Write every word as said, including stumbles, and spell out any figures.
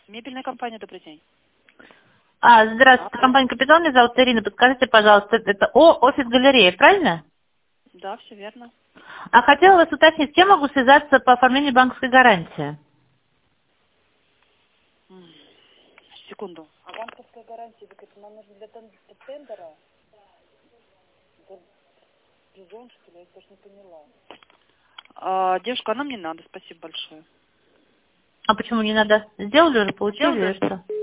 Мебельная компания, добрый день. А, здравствуйте, компания «Капитал», меня зовут Ирина. Подскажите, пожалуйста, это О, офис-галерея, правильно? Да, все верно. А хотела вас уточнить, с кем могу связаться по оформлению банковской гарантии? М, Секунду. А банковская гарантия, так это нам нужно для тен- тендера? Это Бизон, что ли? Я тоже не поняла. А, девушка, а нам не надо, спасибо большое. А почему не надо? Сделали уже, получили Сделали? или что?